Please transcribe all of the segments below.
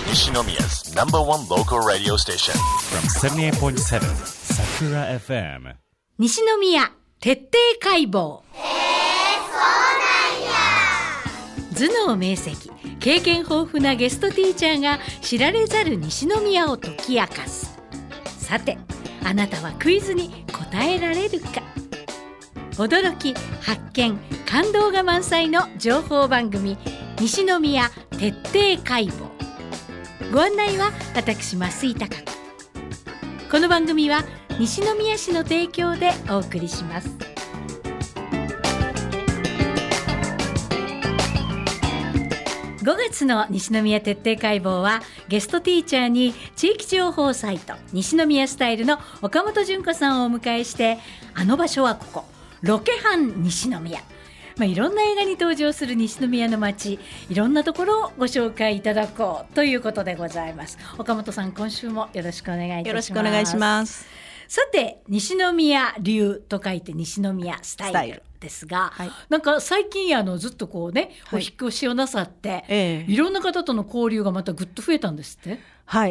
Nishinomiya's number one local radio station. From 78.7 Sakura FM. 西宮徹底解剖。頭脳明晰、経験豊富なゲストティーチャーが知られざる西宮を解き明かす。さて、あなたはクイズに答えられるか。驚き、発見、感動が満載の情報番組、西宮徹底解剖。ご案内は私増井貴子。この番組は西宮市の提供でお送りします。5月の西宮徹底解剖はゲストティーチャーに地域情報サイト西宮スタイルの岡本純子さんをお迎えして、あの場所はここロケハン西宮、いろんな映画に登場する西宮の街、いろんなところをご紹介いただこうということでございます。岡本さん、今週もよろしくお願いいたします。 よろしくお願いします。 さて、西宮流と書いて西宮スタイルですが、なんか最近ずっとこうね、お引越しをなさって、いろんな方との交流がまたぐっと増えたんですって。 はい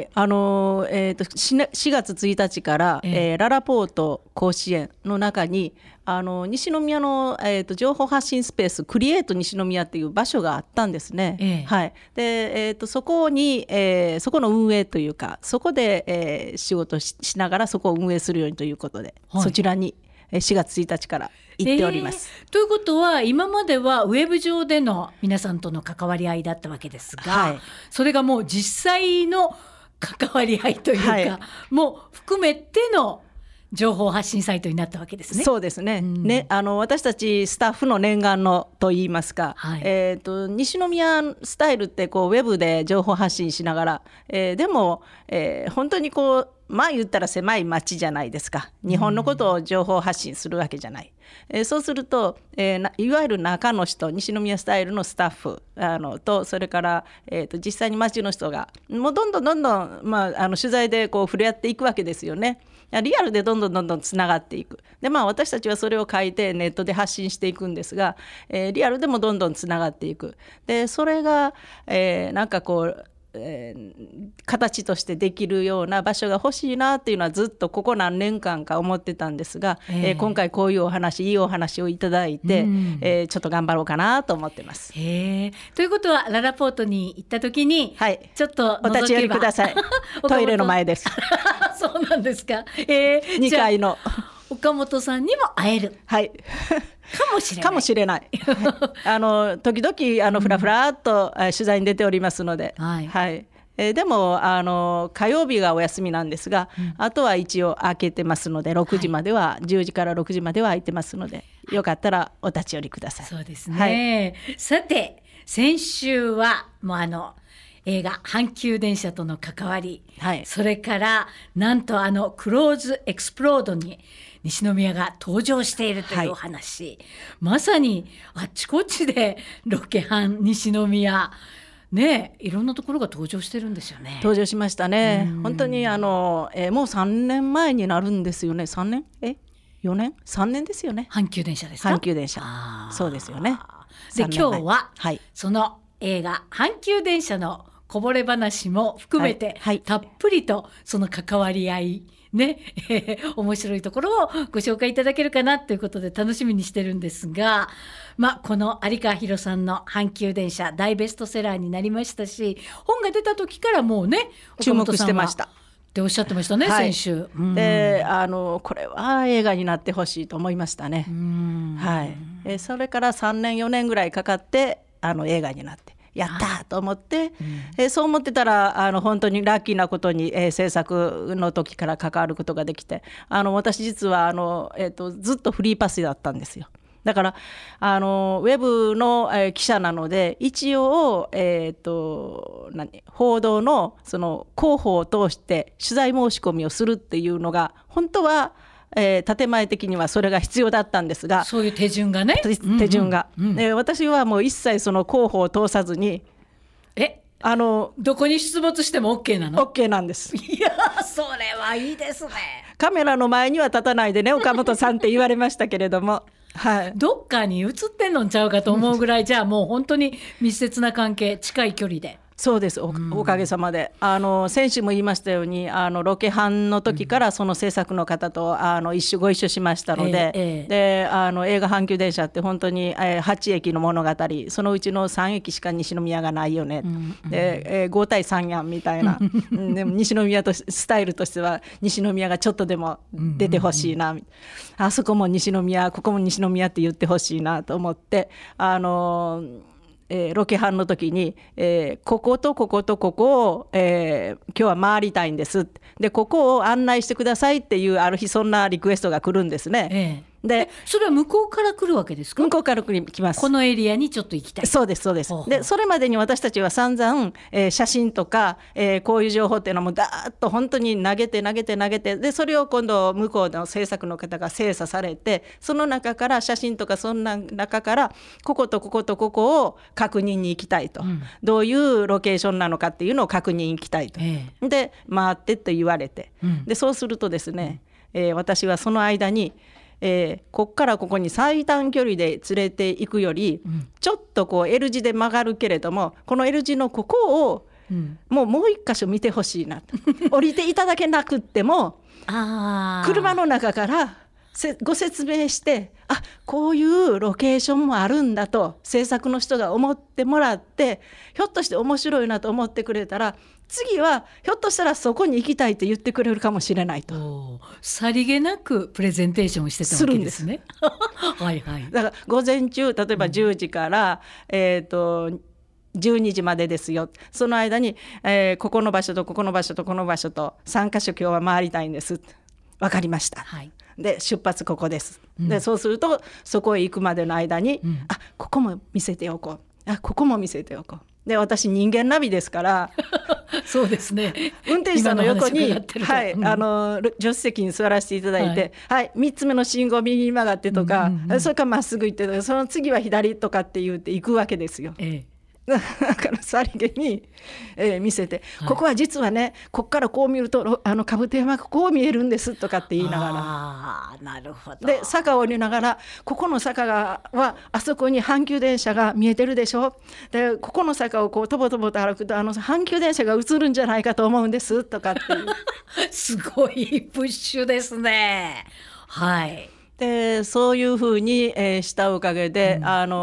、4月1日から、ララポート甲子園の中に西宮の、情報発信スペースクリエイト西宮っていう場所があったんですね。はい、で、そこに、そこの運営というか、そこで、仕事 しながらそこを運営するようにということで、そちらに4月1日から行っております。 ということは、今まではウェブ上での皆さんとの関わり合いだったわけですが、それがもう実際の関わり合いというか、もう含めての情報発信サイトになったわけですね。 そうですね。私たちスタッフの念願のといいますか、西宮スタイルってこうウェブで情報発信しながら、でも、本当にこう言ったら狭い町じゃないですか。日本のことを情報発信するわけじゃない。そうすると、いわゆる中の人、西宮スタイルのスタッフと、それから、実際に町の人がもうどんどん取材でこう触れ合っていくわけですよね。リアルでどんどんつながっていく。で、私たちはそれを書いてネットで発信していくんですが、リアルでもどんどんつながっていく。で、それが、なんかこう形としてできるような場所が欲しいなっていうのはずっとここ何年間か思ってたんですが、今回こういういいお話をいただいて、ちょっと頑張ろうかなと思ってます。 ということは、ララポートに行った時に、ちょっとお立ち寄りください。トイレの前です。 そうなんですか。 2階の岡本さんにも会える。かもしれない。 時々フラフラっと取材に出ておりますので、でも火曜日がお休みなんですが、あとは一応開けてますので、6時までは、10時から6時までは開いてますので、よかったらお立ち寄りください。 そうですね。さて、先週はもう映画阪急電車との関わり、それからなんとクローズエクスプロードに西宮が登場しているというお話、まさにあっちこっちでロケハン西宮ね、いろんなところが登場してるんですよね。 登場しましたね。本当にもう3年前になるんですよね。3年4年3年ですよね。 阪急電車ですか。 阪急電車、そうですよね。 で、今日は、その映画阪急電車のこぼれ話も含めて、たっぷりとその関わり合いね、面白いところをご紹介いただけるかなということで楽しみにしてるんですが、この有川博さんの阪急電車大ベストセラーになりましたし、本が出た時からもうね、 注目してましたっておっしゃってましたね、先週。 で、これは映画になってほしいと思いましたね。それから3年4年ぐらいかかって映画になって、やったと思って、そう思ってたら本当にラッキーなことに、制作の時から関わることができて、私実はずっとフリーパスだったんですよ。だからウェブの、記者なので、一応、報道のその広報を通して取材申し込みをするっていうのが本当は建前的にはそれが必要だったんですが、 そういう手順がね、 手順が、私はもう一切その広報を通さずに、 どこに出没しても OK なの？ OK なんです。 いや、それはいいですね。 カメラの前には立たないでね、岡本さんって言われましたけれども、 どっかに映ってんのんちゃうかと思うぐらいじゃあもう本当に密接な関係、近い距離で。 そうです、おかげさまで先週も言いましたようにロケハンの時からその制作の方とご一緒しましたので、で映画阪急電車って本当に8駅の物語、そのうちの3駅しか西宮がないよね、で5対3やんみたいなでも西宮とスタイルとしては西宮がちょっとでも出てほしいな、あそこも西宮ここも西宮って言ってほしいなと思ってロケハンの時に、こことこことここを、今日は回りたいんですでここを案内してくださいっていうある日そんなリクエストが来るんですね、でそれは向こうから来るわけですか？ 向こうから来ます。 このエリアにちょっと行きたい。 そうですそうです。でそれまでに私たちは散々、写真とか、こういう情報っていうのもだーっと本当に投げてでそれを今度向こうの制作の方が精査されて、その中から写真とかそんな中からこことこことここを確認に行きたいと、どういうロケーションなのかっていうのを確認に行きたいと、で回ってって言われて、でそうするとですね、私はその間にこっからここに最短距離で連れていくより、ちょっとこう L 字で曲がるけれどもこの L 字のここを、もう一箇所見てほしいなと降りていただけなくっても車の中からご説明して、あこういうロケーションもあるんだと制作の人が思ってもらって、ひょっとして面白いなと思ってくれたら次はひょっとしたらそこに行きたいと言ってくれるかもしれないと、 さりげなくプレゼンテーションをしてたわけですね。はいはい。 だから午前中例えば10時から、12時までですよ、その間に、ここの場所とここの場所とこの場所と3カ所今日は回りたいんです。分かりました、で出発ここです、でそうするとそこへ行くまでの間に、あここも見せておこう、あここも見せておこう、で私人間ナビですからそうですね、 運転手さんの横に、助手席に座らせていただいて、3つ目の信号右に曲がってとか、それからまっすぐ行ってとか、その次は左とかって言って行くわけですよ、だからさりげに、見せて、ここは実はねこっからこう見ると兜山がこう見えるんですとかって言いながら、 なるほど、 で坂を降りながらここの坂はあそこに阪急電車が見えてるでしょ、でここの坂をこうとぼとぼと歩くと阪急電車が映るんじゃないかと思うんですとかっていうすごいプッシュですね。 でそういうふうに、したおかげで、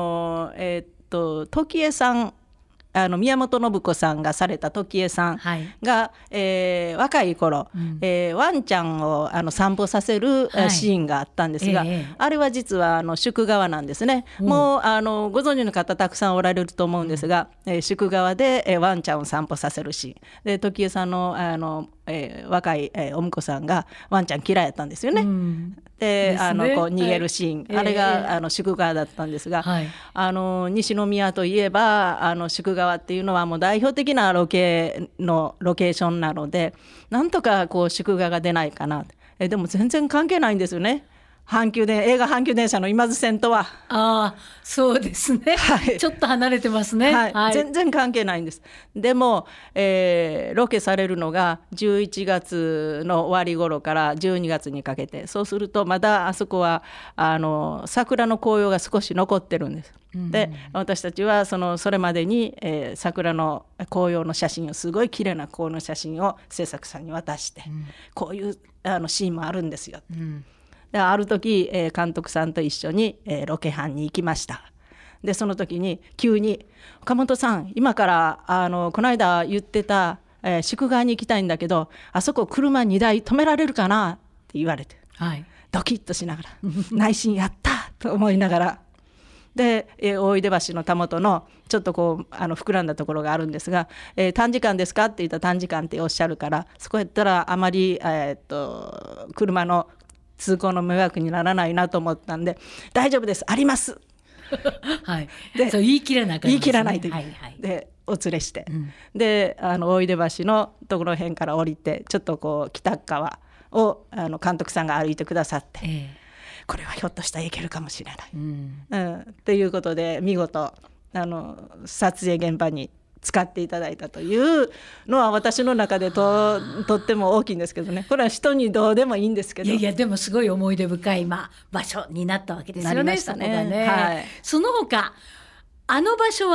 時江さん宮本信子さんがされた時江さんが、若い頃、ワンちゃんを散歩させるシーンがあったんですが、あれは実は宿川なんですね。もうご存知の方たくさんおられると思うんですが、宿川で、ワンちゃんを散歩させるシーンで、時江さんの若い、お婿さんがワンちゃん嫌いやったんですよね。でこう逃げるシーン、あれが宿川だったんですが、西宮といえば宿川っていうのはもう代表的なロケーションなので、なんとかこう宿川が出ないかな。でも全然関係ないんですよね、映画阪急電車の今津線とは。 そうですね、ちょっと離れてますね、 全然関係ないんです。でも、ロケされるのが11月の終わり頃から12月にかけて、そうするとまだあそこは桜の紅葉が少し残ってるんです。で私たちはそれまでに、桜の紅葉の写真を、すごい綺麗な紅葉の写真を制作さんに渡して、こういうシーンもあるんですよ、である時、監督さんと一緒に、ロケハンに行きました。でその時に急に岡本さん、今からこの間言ってた、宿川に行きたいんだけど、あそこ車2台止められるかなって言われて、ドキッとしながら内心やったと思いながら、で、大出橋のたもとのちょっとこう膨らんだところがあるんですが、短時間ですかって言ったら短時間っておっしゃるから、そこやったらあまり、車の通行の迷惑にならないなと思ったんで、大丈夫です、ありますでそう言い切らない、 言い切らないという、でお連れして、で大出橋のところ辺から降りて、ちょっとこう北側を監督さんが歩いてくださって、これはひょっとしたらいけるかもしれない、ということで見事撮影現場に使っていただいたというのは私の中で とっても大きいんですけどね。これは人にどうでもいいんですけど、 いやでもすごい思い出深い、場所になったわけですよね。 なりましたね。 その他場所は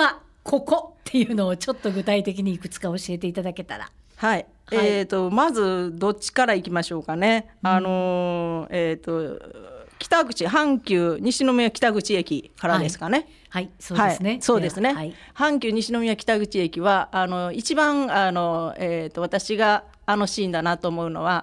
ここっていうのをちょっと具体的にいくつか教えていただけたら。 はい、まずどっちからいきましょうかね。北口、阪急西宮北口駅からですかね。 はい、そうですね。 そうですね。阪急西宮北口駅は一番私がシーンだなと思うのは、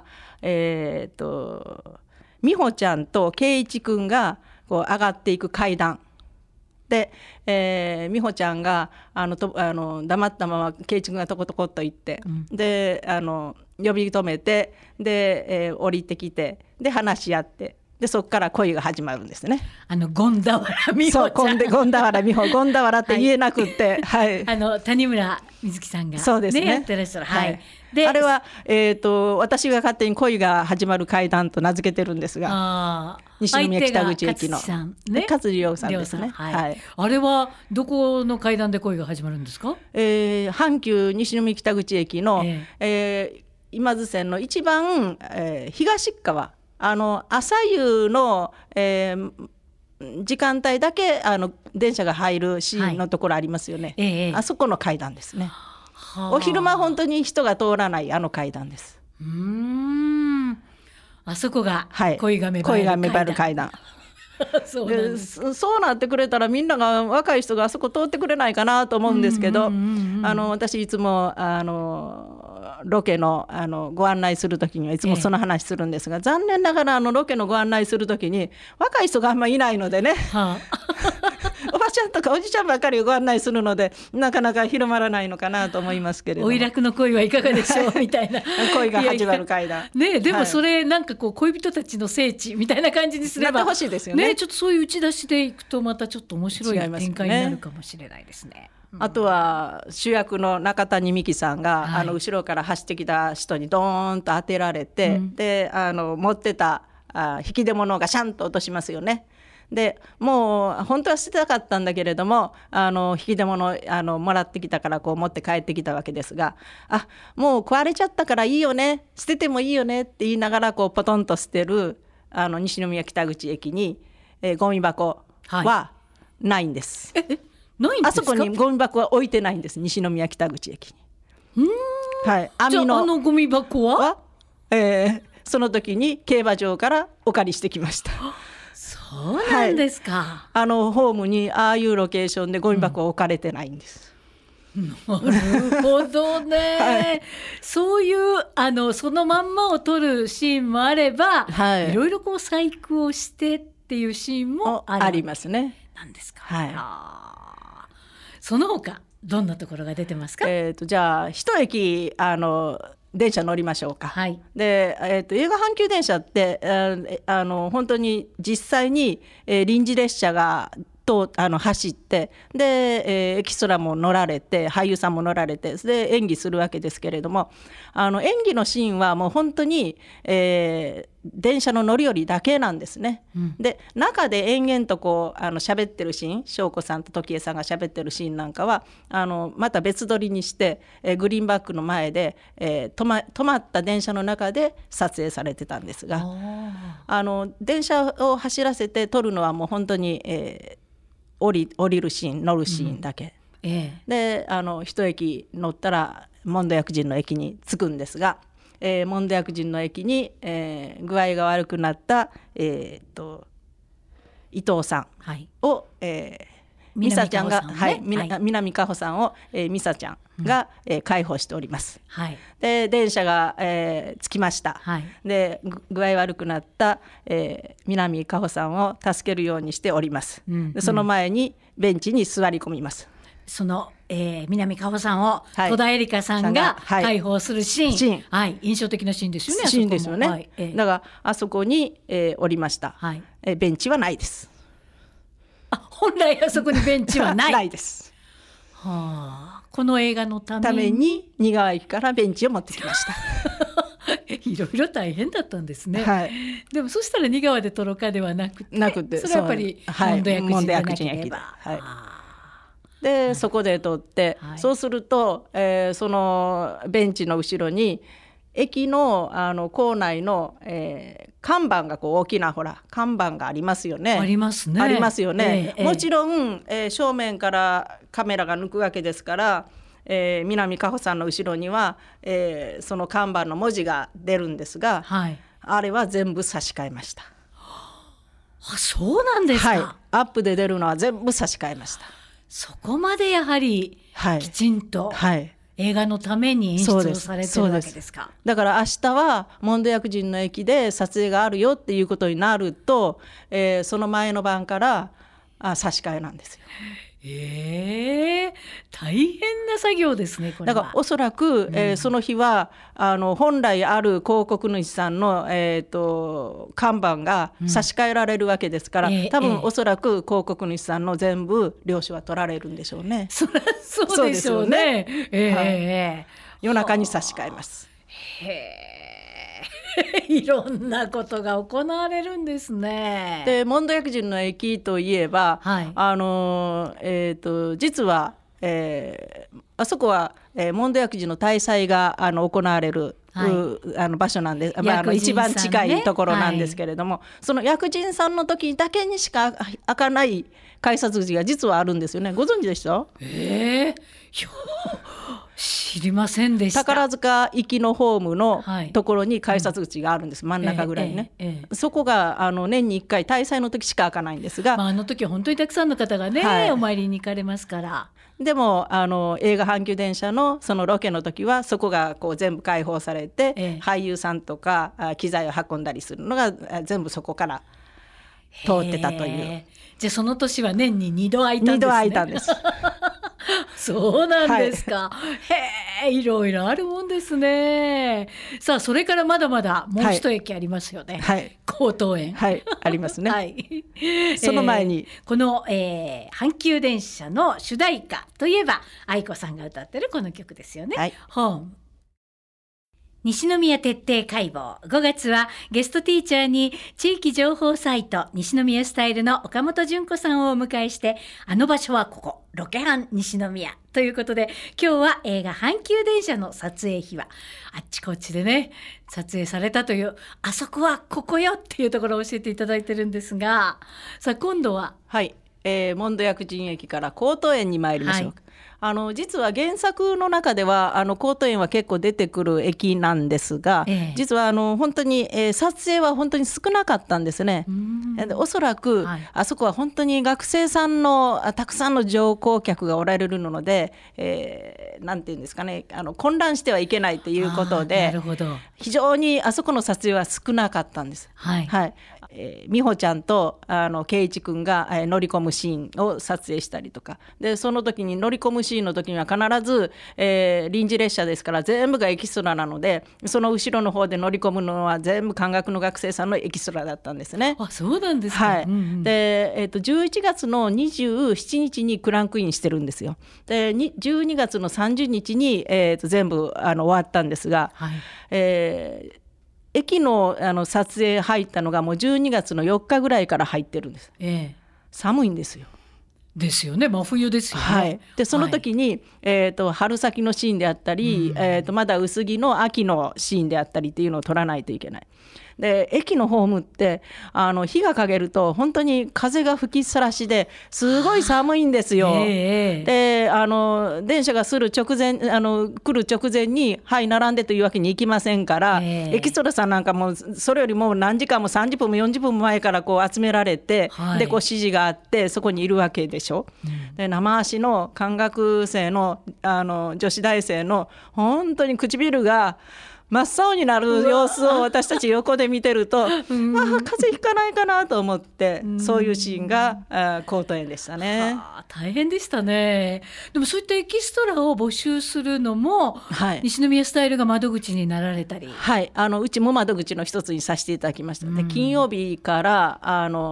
美穂ちゃんと圭一くんがこう上がっていく階段で、美穂ちゃんが黙ったまま圭一くんがトコトコっと行って、で呼び止めてで、降りてきてで話し合ってでそこから恋が始まるんですね。 権田原美穂ちゃん、 権田原美穂、権田原って言えなくって、はい、 谷村瑞希さんが、 そうですね、 やってらっしゃる、はい、 であれは、私が勝手に恋が始まる階段と名付けてるんですが、西宮北口駅の勝地涼さんですね。はい、 あれはどこの階段で恋が始まるんですか？ 阪急西宮北口駅の、今津線の一番、東側朝夕の、時間帯だけ電車が入るシーンのところありますよね、あそこの階段ですね。お昼間本当に人が通らない階段です。 あそこが恋が芽生える階段。 そうなってくれたらみんなが若い人があそこ通ってくれないかなと思うんですけど、私いつもロケのご案内するときにはいつもその話するんですが、残念ながらロケのご案内するときに若い人があんまりいないのでね、おばちゃんとかおじちゃんばっかりご案内するのでなかなか広まらないのかなと思いますけれども、 おいらくの恋はいかがでしょうみたいな恋が始まる階段ね。でもそれなんかこう恋人たちの聖地みたいな感じにすればなってほしいですよね。 ちょっとそういう打ち出しでいくとまたちょっと面白い展開になるかもしれないですね。 あとは主役の中谷美紀さんが、後ろから走ってきた人にドーンと当てられて、で持ってた引き出物をガシャンと落としますよね。でもう本当は捨てたかったんだけれども引き出物もらってきたからこう持って帰ってきたわけですが、もう壊れちゃったからいいよね、捨ててもいいよねって言いながらこうポトンと捨てる西宮北口駅に、ゴミ箱はないんです。 ないんですか？ あそこにゴミ箱は置いてないんです、西宮北口駅に。はい、 じゃあゴミ箱は、 その時に競馬場からお借りしてきました。 そうなんですか。 ホームにああいうロケーションでゴミ箱は置かれてないんです。 なるほどね、そういうそのまんまを撮るシーンもあれば、いろいろこう細工をしてっていうシーンもありますね。なんですか。その他どんなところが出てますか？ じゃあ一駅電車乗りましょうか。で、映画阪急電車って本当に実際に、臨時列車が走ってで、エキストラも乗られて俳優さんも乗られてで演技するわけですけれども、演技のシーンはもう本当に、電車の乗り降りだけなんですね。で中で延々とこう喋ってるシーン、翔子さんと時江さんが喋ってるシーンなんかはまた別撮りにして、グリーンバックの前で、止まった電車の中で撮影されてたんですが、電車を走らせて撮るのはもう本当に、降りるシーン、乗るシーンだけ、で一駅乗ったら門戸薬人の駅に着くんですが、門戸薬人の駅に、具合が悪くなった、伊藤さんを、美沙ちゃんが、南果歩さんを、美沙ちゃんが、介抱しております。で電車が、着きました。で具合悪くなった、南果歩さんを助けるようにしております。でその前にベンチに座り込みます。 その、南果歩さんを戸田恵梨香さんが介抱するシーン、印象的なシーンですよね。 シーンですよね。だからあそこに、おりました。ベンチはないです。 本来あそこにベンチはないないです。 この映画のために仁川駅からベンチを持ってきました。 いろいろ大変だったんですね。でもそしたら仁川で撮ろうかではなくて、それはやっぱり門戸薬人駅で。でそこで撮って、そうすると、そのベンチの後ろに、 駅の構内の、看板がこう大きな看板がありますよね。 ありますね。 ありますよね。もちろん、正面からカメラが抜くわけですから、南果歩さんの後ろには、その看板の文字が出るんですが、 はい、 あれは全部差し替えました。 あ、そうなんですか。 はい、アップで出るのは全部差し替えました。 そこまでやはりきちんと、 はい、 映画のために演出をされてるわけですか。 だから明日はモンド薬人の駅で撮影があるよっていうことになると、その前の晩から差し替えなんですよ。 大変な作業ですね、これは。 だからおそらく、その日は本来ある広告主さんの、看板が差し替えられるわけですから、多分おそらく広告主さんの全部領収は取られるんでしょうね。 そりゃそうでしょうね。 夜中に差し替えます。 いろんなことが行われるんですね。 でモンド薬人の駅といえば、はい、実は、あそこは、モンド薬人の大祭が行われる、はい、場所なんで、一番近いところなんですけれども、はい、その薬人さんの時だけにしか開かない改札口が実はあるんですよね。ご存知でした？ 知りませんでした。 宝塚行きのホームのところに改札口があるんです、真ん中ぐらいね、そこが年に1回大祭の時しか開かないんですが、 あの時は本当にたくさんの方がね、はい、お参りに行かれますから。 でも映画阪急電車のそのロケの時はそこがこう全部開放されて、俳優さんとか機材を運んだりするのが全部そこから通ってたという。 じゃあその年は年に2度開いたんですね。2度開いたんですそうなんですか、はい、いろいろあるもんですね。さあそれからまだまだもう一駅ありますよね、はい、江東園、 はい、ありますね、はい、その前に、 この、阪急電車の主題歌といえば愛子さんが歌ってるこの曲ですよね、はい、ホーム。西宮徹底解剖。5月はゲストティーチャーに地域情報サイト西宮スタイルの岡本純子さんをお迎えして、あの場所はここロケハン西宮ということで、今日は映画阪急電車の撮影秘話、あっちこっちでね撮影されたという、あそこはここよっていうところを教えていただいてるんですが、さあ今度ははい、モンド薬人駅から江東園に参りましょう。はい、実は原作の中では江東園は結構出てくる駅なんですが、実は本当に、撮影は本当に少なかったんですね。でおそらく、はい、あそこは本当に学生さんのたくさんの乗降客がおられるので、なんていうんですかね、混乱してはいけないということで、 なるほど、 非常にあそこの撮影は少なかったんです。はい、はい、美穂ちゃんと圭一君が、乗り込むシーンを撮影したりとかで、その時に乗り込むシーンの時には必ず、臨時列車ですから全部がエキストラなので、その後ろの方で乗り込むのは全部漢学の学生さんのエキストラだったんですね。 あ、そうなんですか。 はい、で11月の27日にクランクインしてるんですよ。で12月の30日に、全部終わったんですが、はい、駅の、撮影入ったのがもう12月の4日ぐらいから入ってるんです、寒いんですよ。 ですよね、真冬ですよね。 はい、でその時に、春先のシーンであったり、まだ薄着の秋のシーンであったりっていうのを撮らないといけない。で駅のホームって日が陰ると本当に風が吹きさらしですごい寒いんですよ。で電車が来る直前にはい並んでというわけにいきませんから、エキストラさんなんかもそれよりも何時間も30分も40分も前からこう集められて、はい、でこう指示があってそこにいるわけでしょ、で生足の漢学生の女子大生の本当に唇が真っ青になる様子を私たち横で見てると、風邪ひかないかなと思って、そういうシーンが江東園でしたね。 大変でしたね。でもそういったエキストラを募集するのも、はい、西宮スタイルが窓口になられたり、 はい、うちも窓口の一つにさせていただきました。で金曜日から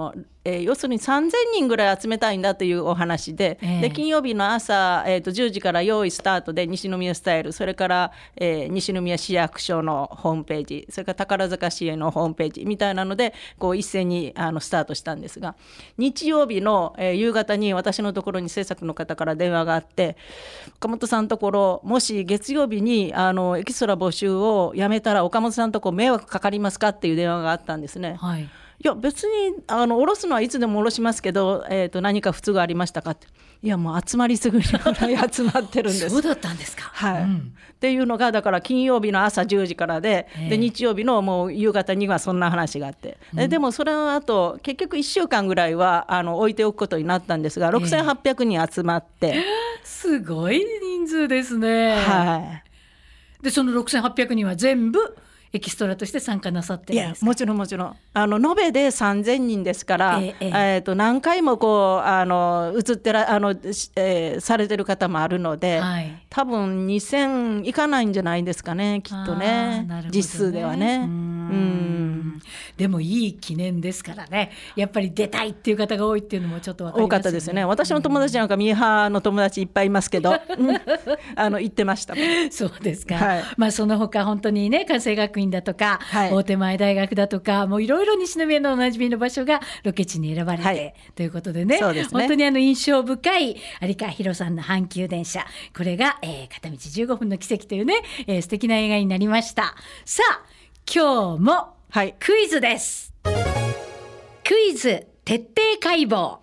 要するに3000人ぐらい集めたいんだというお話で、で金曜日の朝、10時から用意スタートで西宮スタイル、それから、西宮市役所のホームページ、それから宝塚市へのホームページみたいなのでこう一斉にスタートしたんですが、日曜日の、夕方に私のところに制作の方から電話があって、岡本さんのところもし月曜日にエキストラ募集をやめたら岡本さんのところ迷惑かかりますかっていう電話があったんですね。はい、いや別に下ろすのはいつでも下ろしますけど、何か不都合ありましたかって。いやもう集まりすぐにぐらい集まってるんですそうだったんですか。 はい、っていうのがだから金曜日の朝10時からで、日曜日のもう夕方にはそんな話があって、でもそれの後結局1週間ぐらいは置いておくことになったんですが、6800人集まって、 すごい人数ですね。 はい、 でその6800人は全部エキストラとして参加なさってるんですか。 いやもちろんもちろん延べで3000人ですから、何回もこう映ってされてる方もあるので、はい、多分2000いかないんじゃないですかね、きっと ね実数ではね。 でもいい記念ですからね、やっぱり出たいっていう方が多いっていうのもちょっと分かりますね。 多かったですね。私の友達なんかミーハーの友達いっぱいいますけど言ってましたそうですか、 はい、 まあその他本当にね、関西学院だとか、はい、大手前大学だとか、もういろいろ西宮のおなじみの場所がロケ地に選ばれて、はい、ということでね、そうですね、本当に印象深い有川博さんの阪急電車、これが、片道15分の奇跡というね、素敵な映画になりました。さあ今日もクイズです、はい、クイズ徹底解剖。そうなんや。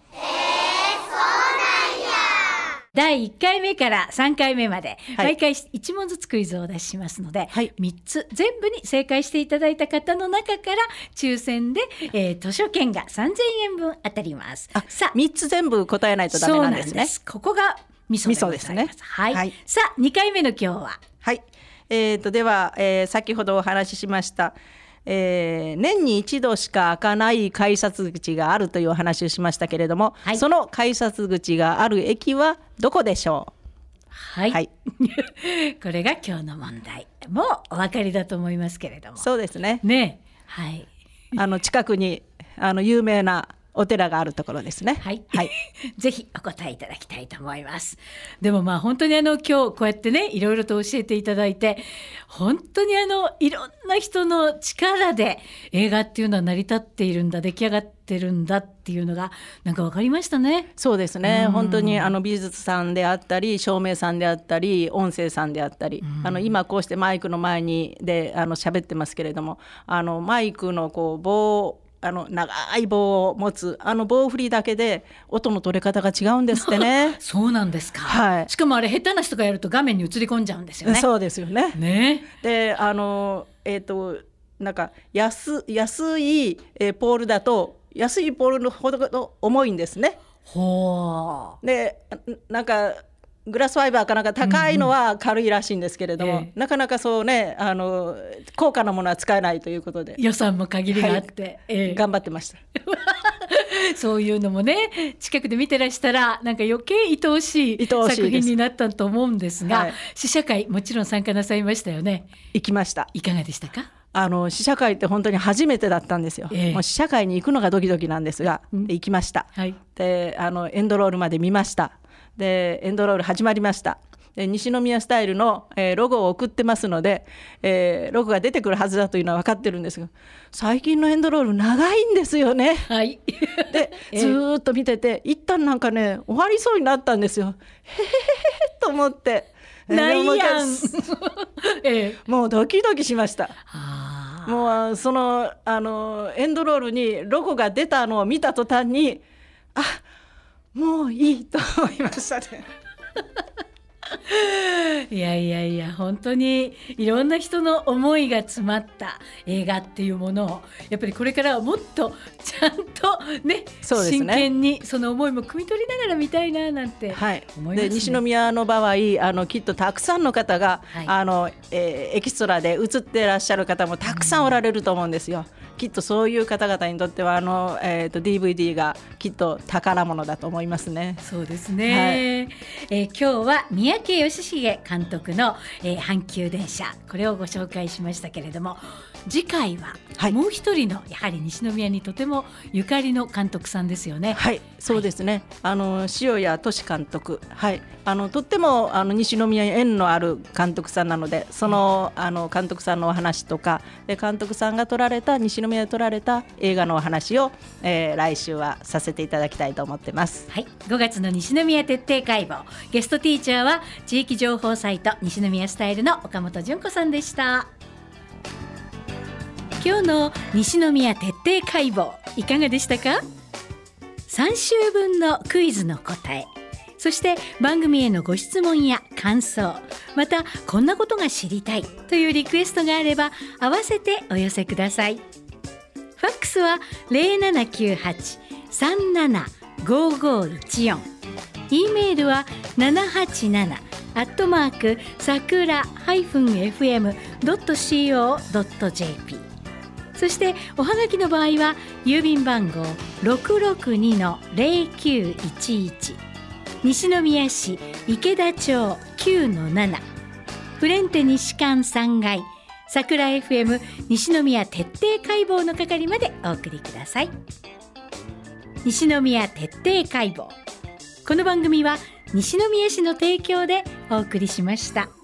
第1回目から3回目まで、はい、毎回1問ずつクイズをお出ししますので、はい、3つ全部に正解していただいた方の中から抽選で、図書券が3000円分当たります。 さあ3つ全部答えないとダメなんですね。そうなんです。 ここがミソでございます。ね、はいはい、さあ2回目の今日は、 はい、では、先ほどお話ししました、年に一度しか開かない改札口があるというお話をしましたけれども、はい、その改札口がある駅はどこでしょう。 はい、はい、これが今日の問題。もうお分かりだと思いますけれども。 そうですね。 ね、はい、近くに有名なお寺があるところですね。 はい、はい、ぜひお答えいただきたいと思います。でもまあ本当に今日こうやってね、いろいろと教えていただいて、本当にいろんな人の力で映画っていうのは成り立っているんだ、出来上がってるんだっていうのがなんか分かりましたね。 そうですね、本当に美術さんであったり、照明さんであったり、音声さんであったり、今こうしてマイクの前にで喋ってますけれども、マイクのこう棒、長い棒を持つ棒振りだけで音の取れ方が違うんですってねそうなんですか、 はい、 しかもあれ下手な人がやると画面に映り込んじゃうんですよね。 そうですよ ね。でなんか安いポールだと安いポールのほど重いんですね。 ほう。 でなんかグラスファイバーかなんか高いのは軽いらしいんですけれども、なかなかそうね高価なものは使えないということで予算も限りがあって、 頑張ってましたそういうのもね、近くで見てらしたらなんか余計愛おしい作品になったと思うんですが、試写会もちろん参加なさいましたよね。 行きました。 いかがでしたか。 試写会って本当に初めてだったんですよ、もう試写会に行くのがドキドキなんですが、行きました、はい、でエンドロールまで見ました。でエンドロール始まりました。で西宮スタイルの、ロゴを送ってますので、ロゴが出てくるはずだというのは分かってるんですが、最近のエンドロール長いんですよね、はい、でずっと見てて一旦なんかね終わりそうになったんですよ。へへへと思ってないやんもうドキドキしました。もうそのエンドロールにロゴが出たのを見た途端にもういいと思いましたねいや本当にいろんな人の思いが詰まった映画っていうものをやっぱりこれからはもっとちゃんと ね真剣にその思いも汲み取りながら見たいななんて思いますね。 で西宮の場合きっとたくさんの方が、エキストラで映ってらっしゃる方もたくさんおられると思うんですよ。 きっとそういう方々にとってはDVD がきっと宝物だと思いますね。 そうですね、今日は三宅義重監督の、阪急電車、これをご紹介しましたけれども、次回はもう一人のやはり西宮にとてもゆかりの監督さんですよね。 はい、そうですね、塩谷俊監督、はい、とっても西宮に縁のある監督さんなので、その、監督さんのお話とかで、監督さんが西宮で撮られた映画のお話を、来週はさせていただきたいと思ってます。 はい、5月の西宮徹底解剖、ゲストティーチャーは地域情報サイト西宮スタイルの岡本純子さんでした。今日の西宮徹底解剖いかがでしたか。3週分のクイズの答え、そして番組へのご質問や感想、またこんなことが知りたいというリクエストがあれば合わせてお寄せください。ファックスは 0798-375514、 E メールは787-sakura-fm.co.jp、そしておはがきの場合は郵便番号 662-0911、 西宮市池田町 9-7、 フレンテ西館3階桜 FM 西宮徹底解剖の係までお送りください。西宮徹底解剖、この番組は西宮市の提供でお送りしました。